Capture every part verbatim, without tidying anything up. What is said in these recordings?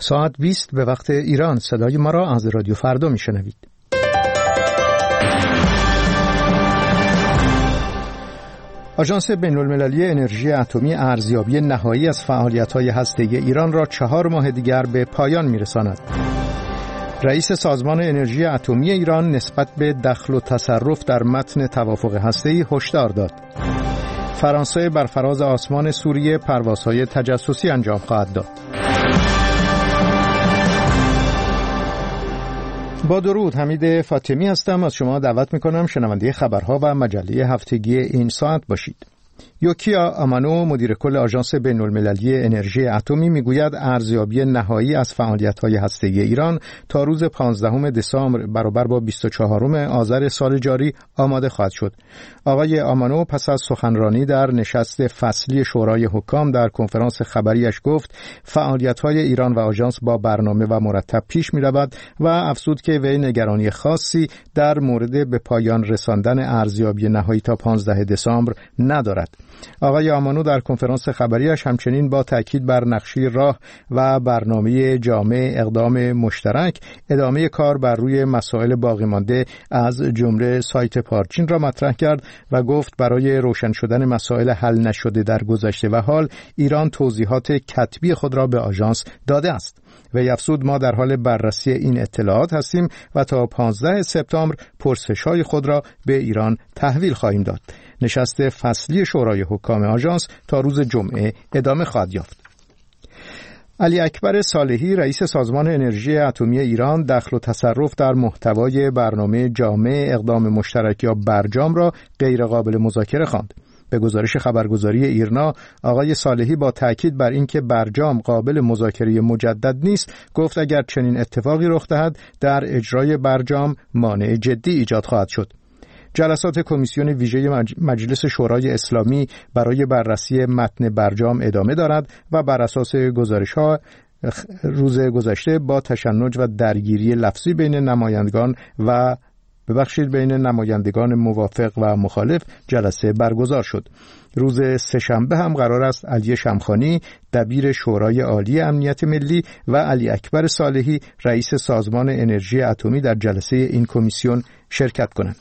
ساعت بیست به وقت ایران. صدای ما را از رادیو فردا میشنوید. آژانس بین‌المللی انرژی اتمی ارزیابی نهایی از فعالیت‌های هسته‌ای ایران را چهار ماه دیگر به پایان می‌رساند. رئیس سازمان انرژی اتمی ایران نسبت به دخل و تصرف در متن توافق هسته‌ای هشدار داد. فرانسه بر فراز آسمان سوریه پروازهای تجسسی انجام خواهد داد. با درود، حمید فاطمی هستم. از شما دعوت میکنم شنونده خبرها و مجله هفتگی این ساعت باشید. یوکیا آمانو، مدیر کل آژانس بین‌المللی انرژی اتمی، میگوید ارزیابی نهایی از فعالیت‌های هسته‌ای ایران تا روز پانزدهم دسامبر برابر با بیست و چهارم آذر سال جاری آماده خواهد شد. آقای آمانو پس از سخنرانی در نشست فصلی شورای حکام در کنفرانس خبریش گفت فعالیت‌های ایران و آژانس با برنامه و مرتب پیش می‌رود و افزود که وی نگرانی خاصی در مورد به پایان رساندن ارزیابی نهایی تا پانزدهم دسامبر ندارد. آقای آمانو در کنفرانس خبریش همچنین با تاکید بر نقشه راه و برنامه جامع اقدام مشترک ادامه کار بر روی مسائل باقی مانده از جمله سایت پارچین را مطرح کرد و گفت برای روشن شدن مسائل حل نشده در گذشته و حال ایران توضیحات کتبی خود را به آژانس داده است. و افزود ما در حال بررسی این اطلاعات هستیم و تا پانزدهم سپتامبر پرسش‌های خود را به ایران تحویل خواهیم داد. نشست فصلی شورای حکام آژانس تا روز جمعه ادامه خواهد یافت. علی اکبر صالحی، رئیس سازمان انرژی اتمی ایران، دخل و تصرف در محتوای برنامه جامع اقدام مشترک یا برجام را غیر قابل مذاکره خواند. به گزارش خبرگزاری ایرنا، آقای صالحی با تاکید بر اینکه برجام قابل مذاکره مجدد نیست، گفت اگر چنین اتفاقی رخ دهد در اجرای برجام مانع جدی ایجاد خواهد شد. جلسات کمیسیون ویژه مجلس شورای اسلامی برای بررسی متن برجام ادامه دارد و بر اساس گزارش‌ها روز گذشته با تشنج و درگیری لفظی بین نمایندگان و ببخشید بین نمایندگان موافق و مخالف جلسه برگزار شد. روز سه‌شنبه هم قرار است علی شمخانی، دبیر شورای عالی امنیت ملی، و علی اکبر صالحی، رئیس سازمان انرژی اتمی، در جلسه این کمیسیون شرکت کنند.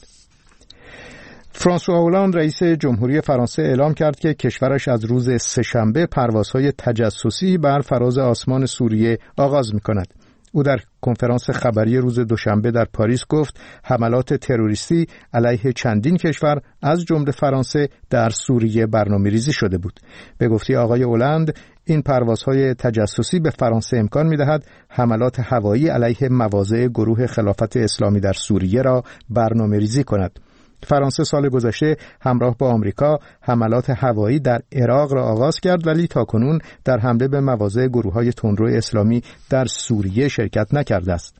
فرانسوا هولند، رئیس جمهوری فرانسه، اعلام کرد که کشورش از روز سه‌شنبه پروازهای تجسسی بر فراز آسمان سوریه آغاز می‌کند. او در کنفرانس خبری روز دوشنبه در پاریس گفت حملات تروریستی علیه چندین کشور از جمله فرانسه در سوریه برنامه‌ریزی شده بود. به گفته آقای هولند، این پروازهای تجسسی به فرانسه امکان می‌دهد حملات هوایی علیه مواضع گروه خلافت اسلامی در سوریه را برنامه‌ریزی کند. فرانسه سال گذشته همراه با آمریکا حملات هوایی در عراق را آغاز کرد، ولی تاکنون در حمله به مواضع گروه‌های تندرو اسلامی در سوریه شرکت نکرده است.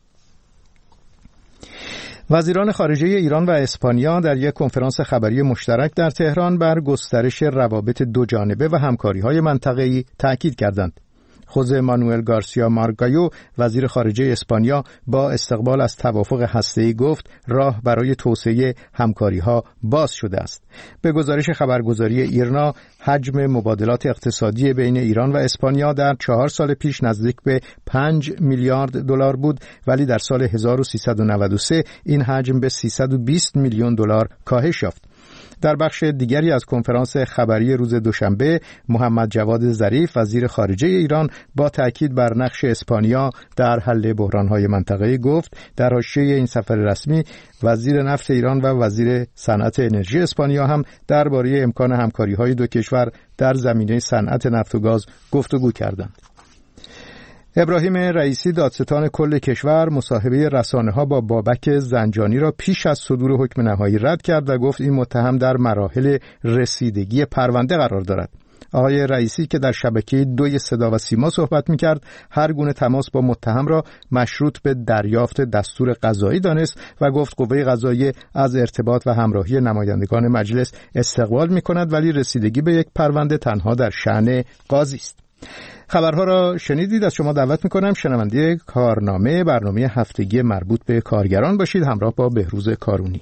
وزیران خارجه ایران و اسپانیا در یک کنفرانس خبری مشترک در تهران بر گسترش روابط دوجانبه و همکاری‌های منطقه‌ای تأکید کردند. خوزه مانوئل گارسیا مارگایو، وزیر خارجه اسپانیا، با استقبال از توافق هسته‌ای گفت راه برای توسعه همکاری‌ها باز شده است. به گزارش خبرگزاری ایرنا، حجم مبادلات اقتصادی بین ایران و اسپانیا در چهار سال پیش نزدیک به پنج میلیارد دلار بود، ولی در سال هزار و سیصد و نود و سه این حجم به سیصد و بیست میلیون دلار کاهش یافت. در بخش دیگری از کنفرانس خبری روز دوشنبه، محمد جواد ظریف، وزیر خارجه ایران، با تاکید بر نقش اسپانیا در حل بحران‌های منطقه‌ای گفت در حاشیه این سفر رسمی وزیر نفت ایران و وزیر صنعت انرژی اسپانیا هم درباره امکان همکاری‌های دو کشور در زمینه صنعت نفت و گاز گفتگو کردند. ابراهیم رئیسی، دادستان کل کشور، مصاحبه رسانه‌ها با بابک زنجانی را پیش از صدور حکم نهایی رد کرد و گفت این متهم در مراحل رسیدگی پرونده قرار دارد. آقای رئیسی که در شبکه دوی صدا و سیما صحبت می‌کرد، هر گونه تماس با متهم را مشروط به دریافت دستور قضایی دانست و گفت قوه قضاییه از ارتباط و همراهی نمایندگان مجلس استقبال می‌کند، ولی رسیدگی به یک پرونده تنها در شأن قاضی است. خبرها را شنیدید. از شما دعوت میکنم شنونده کارنامه برنامه هفتگی مربوط به کارگران باشید، همراه با بهروز کارونی.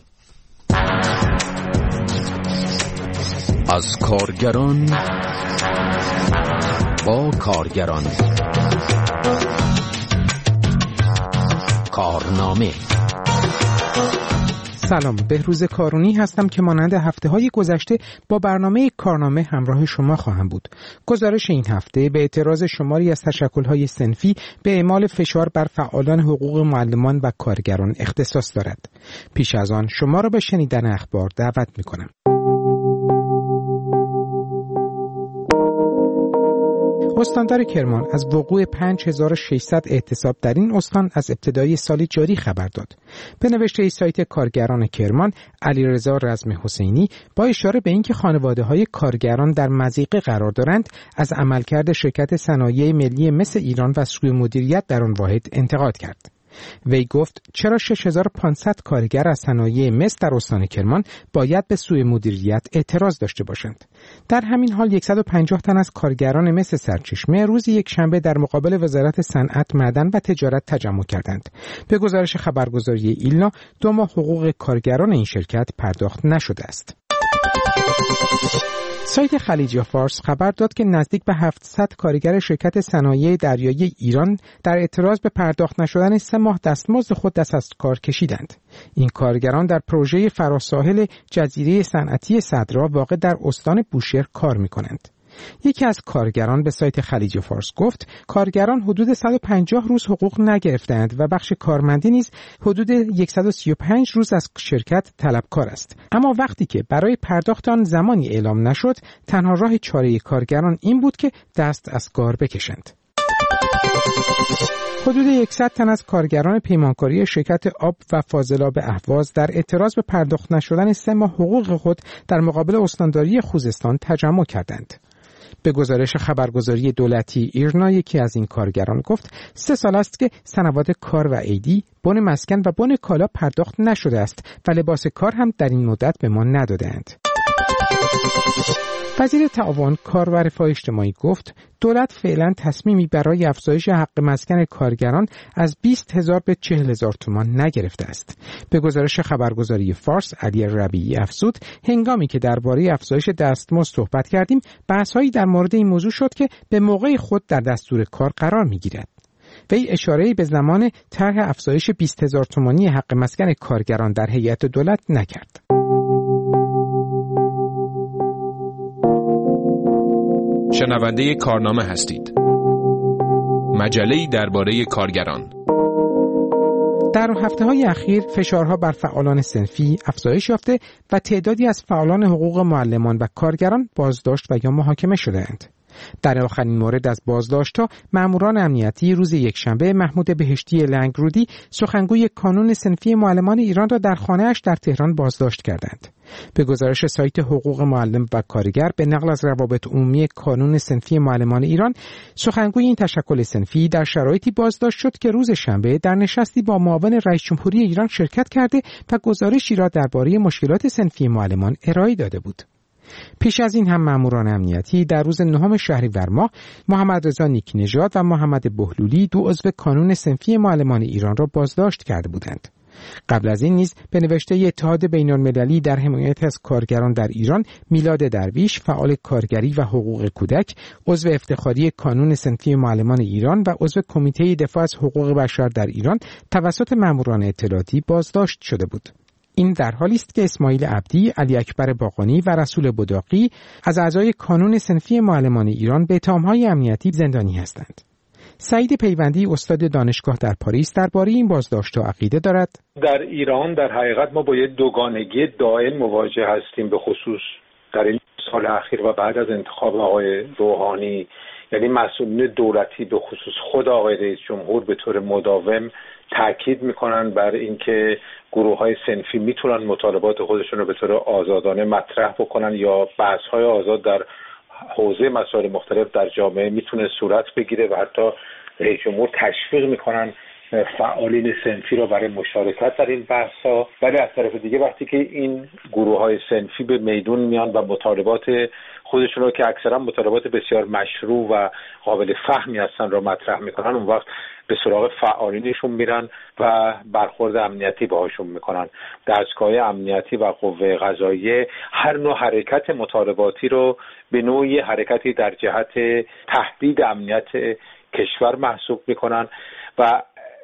از کارگران با کارگران برنامه. سلام، بهروز کارونی هستم که مانند هفته‌های گذشته با برنامه کارنامه همراه شما خواهم بود. گزارش این هفته به اعتراض شماری از تشکل‌های صنفی به اعمال فشار بر فعالان حقوق معلمان و کارگران اختصاص دارد. پیش از آن شما را به شنیدن اخبار دعوت می‌کنم. استاندار کرمان از وقوع پنج هزار و ششصد اعتصاب در این استان از ابتدای سال جاری خبر داد. به نوشته سایت کارگران کرمان، علیرضا رزم حسینی با اشاره به اینکه خانواده‌های کارگران در مضیقه قرار دارند، از عملکرد شرکت صنایع ملی مس ایران و سوء مدیریت در آن واحد انتقاد کرد. وی گفت چرا شش هزار و پانصد کارگر از صنایع مس در استان کرمان باید به سوء مدیریت اعتراض داشته باشند. در همین حال صد و پنجاه تن از کارگران مس سرچشمه روز یک شنبه در مقابل وزارت صنعت، معدن و تجارت تجمع کردند. به گزارش خبرگزاری ایلنا، دو ماه حقوق کارگران این شرکت پرداخت نشده است. سایت خلیج فارس خبر داد که نزدیک به هفتصد کارگر شرکت صنایع دریایی ایران در اعتراض به پرداخت نشدن سه ماه دستمزد خود دست از کار کشیدند. این کارگران در پروژه فراساحل جزیره صنعتی صدرا واقع در استان بوشهر کار می‌کنند. یکی از کارگران به سایت خلیج فارس گفت کارگران حدود صد و پنجاه روز حقوق نگرفتند و بخش کارمندی نیز حدود صد و سی و پنج روز از شرکت طلبکار است. اما وقتی که برای پرداخت آن زمانی اعلام نشد، تنها راه چاره کارگران این بود که دست از کار بکشند. حدود صد تن از کارگران پیمانکاری شرکت آب و فاضلاب اهواز در اعتراض به پرداخت نشدن سه ماه حقوق خود در مقابل استانداری خوزستان تجمع کردند. به گزارش خبرگزاری دولتی ایرنا، یکی از این کارگران گفت سه سال است که سنوات کار و عیدی، بن مسکن و بن کالا پرداخت نشده است و لباس کار هم در این مدت به ما ندادند. وزیر تعاون، کار و رفاه اجتماعی گفت دولت فعلا تصمیمی برای افزایش حق مسکن کارگران از بیست هزار به چهل هزار تومان نگرفته است. به گزارش خبرگزاری فارس، علی ربیعی افزود هنگامی که درباره افزایش دستمزد صحبت کردیم، بحث‌هایی در مورد این موضوع شد که به موقع خود در دستور کار قرار می‌گیرد. وی اشاره‌ای به زمان طرح افزایش بیست هزار تومانی حق مسکن کارگران در هیئت دولت نکرد. شنونده کارنامه هستید. مجله‌ای درباره کارگران. در هفته‌های اخیر فشارها بر فعالان صنفی افزایش یافته و تعدادی از فعالان حقوق معلمان و کارگران بازداشت و یا محاکمه شده‌اند. در آخرین مورد از بازداشت‌ها، ماموران امنیتی روز یکشنبه محمود بهشتی لنگرودی، سخنگوی کانون صنفی معلمان ایران را در خانه‌اش در تهران بازداشت کردند. به گزارش سایت حقوق معلم و کارگر به نقل از روابط عمومی کانون صنفی معلمان ایران، سخنگوی این تشکل صنفی در شرایطی بازداشت شد که روز شنبه در نشستی با معاون رئیس جمهوری ایران شرکت کرده و گزارشی را درباره مشکلات صنفی معلمان ارائه داده بود. پیش از این هم ماموران امنیتی در روز نهم شهریور ماه محمد رضا نیک نژاد و محمد بهلولی، دو عضو کانون صنفی معلمان ایران را بازداشت کرده بودند. قبل از این نیز به نوشته اتحاد بین‌المللی در حمایت از کارگران در ایران، میلاد درویش، فعال کارگری و حقوق کودک، عضو افتخاری کانون صنفی معلمان ایران و عضو کمیته دفاع از حقوق بشر در ایران توسط ماموران اطلاعاتی بازداشت شده بود. این در حالی است که اسماعیل عبدی، علی اکبر باقانی و رسول بداقی از اعضای کانون صنفی معلمان ایران به اتهام‌های امنیتی زندانی هستند. سعید پیوندی، استاد دانشگاه در پاریس، درباره این بازداشت‌ها عقیده دارد. در ایران در حقیقت ما با یک دوگانگی دائم مواجه هستیم، به خصوص در این سال اخیر و بعد از انتخاب آقای روحانی. یعنی مسئولین دولتی به خصوص خود آقای رئیس جمهور به طور مداوم تاکید میکنن بر اینکه گروه‌های صنفی میتونن مطالبات خودشون رو به طور آزادانه مطرح بکنن یا بحث‌های آزاد در حوزه مسائل مختلف در جامعه میتونه صورت بگیره و حتی رئیس جمهور تشویق میکنن فعالین صنفی رو برای مشارکت در این بحث‌ها. ولی از طرف دیگه وقتی که این گروه‌های صنفی به میدون میان و مطالبات خودشون رو که اکثرا مطالبات بسیار مشروع و قابل فهمی هستن رو مطرح میکنن، اون وقت به سراغ فعالینشون میرن و برخورد امنیتی باهاشون میکنن. دستگاه امنیتی و قوه قضاییه هر نوع حرکت مطالباتی رو به نوعی حرکتی در جهت تهدید امنیت کشور محسوب میکنن و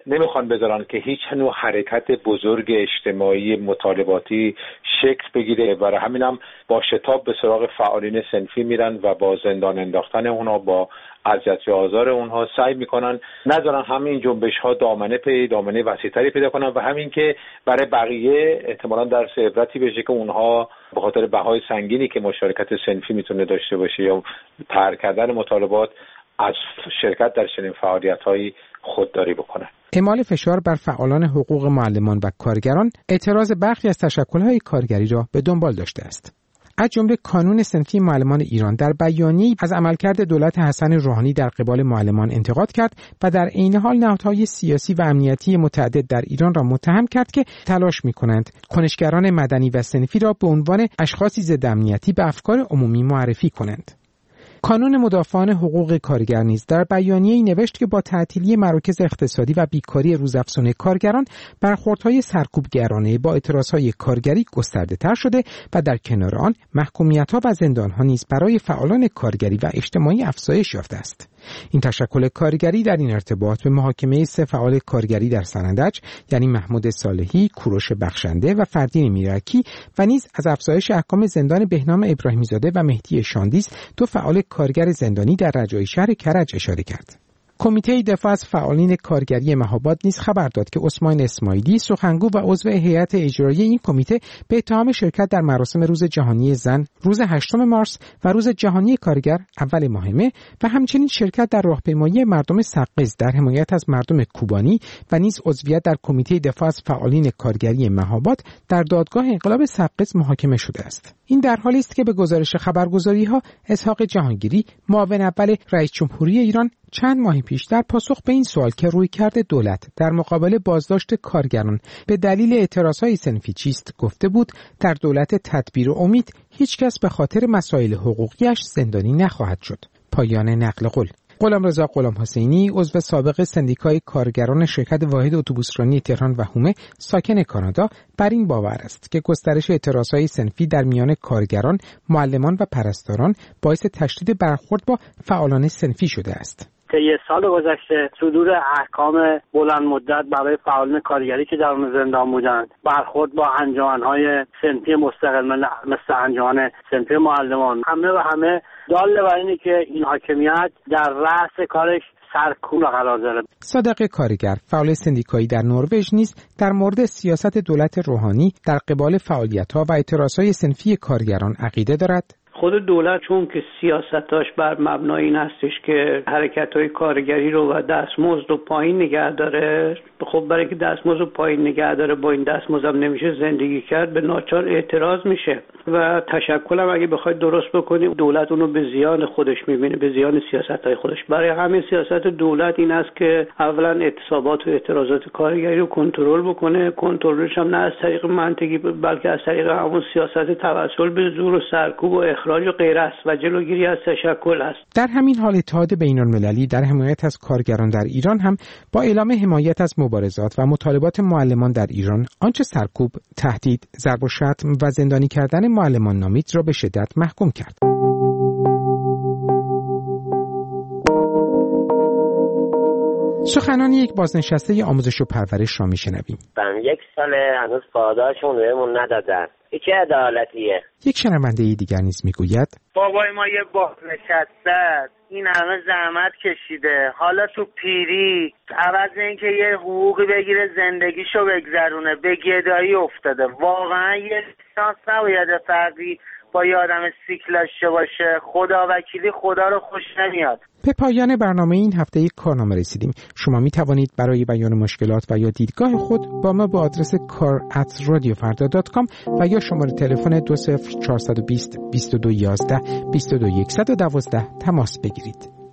نمیخوان بذارن که هیچ نوع حرکت بزرگ اجتماعی مطالباتی شکل بگیره. برای همینم با شتاب به سراغ فعالین صنفی میرن و با زندان انداختن اونها، با اذیت و آزار اونها سعی میکنن نذارن همین جنبش ها دامنه پی دامنه وسیع‌تری پیدا کنن و همین که برای بقیه احتمالاً درس عبرتی بشه که اونها به خاطر بهای سنگینی که مشارکت صنفی میتونه داشته باشه یا ترک کردن مطالبات از شرکت در چنین فعالیت‌هایی خودداری بکنن. اعمال فشار بر فعالان حقوق معلمان و کارگران اعتراض برخی از تشکل‌های کارگری را به دنبال داشته است. از جمله کانون صنفی معلمان ایران در بیانیه‌ای از عملکرد دولت حسن روحانی در قبال معلمان انتقاد کرد و در عین حال نهادهای سیاسی و امنیتی متعدد در ایران را متهم کرد که تلاش می‌کنند کنشگران مدنی و صنفی را به عنوان اشخاصی ضد امنیتی به افکار عمومی معرفی کنند. کانون مدافعان حقوق کارگر نیز در بیانیه‌ای نوشت که با تعطیلی مراکز اقتصادی و بیکاری روزافزون کارگران برخوردهای سرکوبگرانه با اعتراضهای کارگری گسترده‌تر شده و در کنار آن محکومیت‌ها و زندان‌ها نیز برای فعالان کارگری و اجتماعی افزایش یافته است. این تشکل کارگری در این ارتباط به محاکمه سه فعال کارگری در سنندج یعنی محمود صالحی، کوروش بخشنده و فردین میرکی و نیز از افزایش احکام زندان بهنام ابراهیمی زاده و مهدی شاندیز دو فعال کارگر زندانی در رجایی شهر کرج اشاره کرد. کمیته دفاع از فعالین کارگری مهاباد نیز خبر داد که عثمان اسماعیلی سخنگو و عضو هیئت اجرایی این کمیته به اتهام شرکت در مراسم روز جهانی زن روز هشتم مارس و روز جهانی کارگر اول ماه مه و همچنین شرکت در راهپیمایی مردم سقز در حمایت از مردم کوبانی و نیز عضویت در کمیته دفاع از فعالین کارگری مهاباد در دادگاه انقلاب سقز محاکمه شده است. این در حالی است که به گزارش خبرگزاری‌ها اسحاق جهانگیری معاون اول رئیس جمهوری ایران چند ماه پیش در پاسخ به این سوال که رویکرد دولت در مقابل بازداشت کارگران به دلیل اعتراضهای صنفی چیست گفته بود در دولت تدبیر و امید هیچ کس به خاطر مسائل حقوقیش زندانی نخواهد شد. پایان نقل قول. غلامرضا غلامحسینی عضو سابق سندیکای کارگران شرکت واحد اتوبوسرانی تهران و هومه ساکن کانادا بر این باور است که گسترش اعتراضهای صنفی در میان کارگران، معلمان و پرستاران باعث تشدید برخورد با فعالان صنفی شده است. طی سال گذشته صدور احکام بلند مدت برای فعالان کارگری که در اون زندان بودند، برخورد با انجمن‌های صنفی مستقل مثل انجمن صنفی معلمان، همه و همه دال بر اینه که این حاکمیت در رأس کارش سرکوب قرار داره. صادق کارگر فعال سندیکایی در نروژ نیز در مورد سیاست دولت روحانی در قبال فعالیت‌ها و اعتراضهای صنفی کارگران عقیده دارد. خود دولت چون که سیاستاش بر مبنای این هستش که حرکت‌های کارگری رو و دستمزد رو پایین نگه داره، خب برای که دستمزد رو پایین نگه داره با این دستمزد هم نمیشه زندگی کرد، به ناچار اعتراض میشه و تشکل هم اگه بخواید درست بکنیم دولت اونو به زیان خودش میبینه، به زیان سیاست‌های خودش. برای همین سیاست دولت این است که اولا اعتصابات و اعتراضات کارگری رو کنترل بکنه، کنترلش هم نه از طریق منطقی بلکه از طریق همون سیاست توسل به زور و سرکوب و اخراج و غیره است و جلوگیری از تشکل است. در همین حال اتحاد بین‌المللی در حمایت از کارگران در ایران هم با اعلام حمایت از مبارزات و مطالبات معلمان در ایران آنچه سرکوب، تهدید، ضرب و شتم و زندانی کردن معلمان نامید را به شدت محکوم کرد. سخنان یک بازنشسته آموزش و پرورش را میشنویم. یک ساله هنوز پاداشون بهمون ندادن. این چه عدالتیه؟ یک شنونده دیگر نیز میگوید بابای ما یه بازنشسته این همه زحمت کشیده، حالا تو پیری عوض اینکه یه حقوقی بگیره زندگیشو بگذرونه به گدایی افتاده. واقعا یه شانس نباید فردی با یه آدم سیکل داشته باشه. خدا وکیلی خدا رو خوش نمیاد. به پایان برنامه این هفته یک کارنامه رسیدیم. شما می توانید برای بیان مشکلات و یا دیدگاه خود با ما با آدرس کار ات رادیو فردا دات کام و یا شماره تلفن دو صفر چهار دو صفر بیست بیست و دو یازده بیست و دو صفر یک یک دو تماس بگیرید.